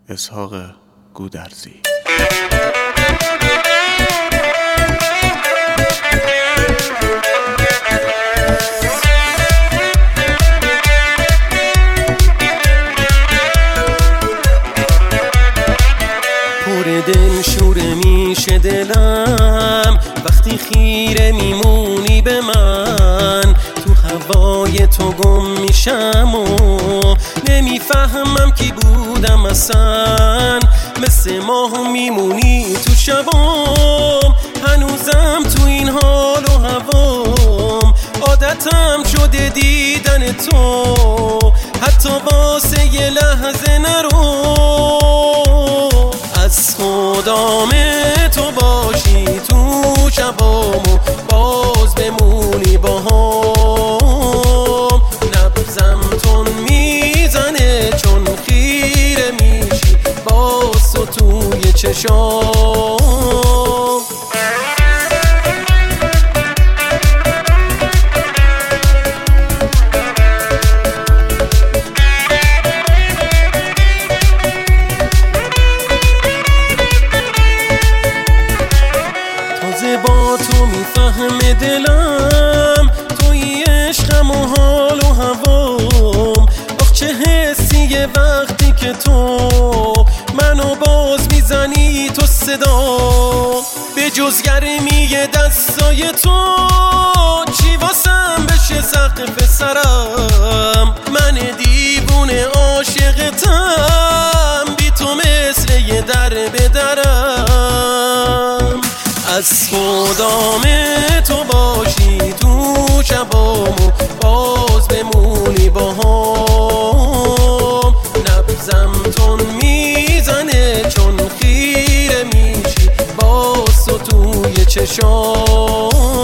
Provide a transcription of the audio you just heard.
اسحاق گودرزی. پر دل شوره میشه دلم وقتی خیره میمونی به من، تو هوای تو گم میشم و نمیفهمم کی بودم اصلا، مثل ماه میمونی تو شبام، هنوزم تو این حال و هوام، عادتم شده دیدن تو، حتی واسه یه لحظه نرو، از خدام تو باشی تو شبامو باز بمونی باهام، نبضم تون میزنه چون خیره میشی باز تو توی چشام. با تو میفهمه دلم توی عشقم و حال و هوام، آخ چه حسیه وقتی که تو منو باز میزنی تو صدا، به جز گرمی دستای تو چی واسم بشه سقف سرم، من دیوونه عاشقتم بی تو مثل یه در به درم، از خدام تو باشی تو شبامو باز بمونی باهام، نبضم تون میزنه چون خیره میشی باز تو توی چشام.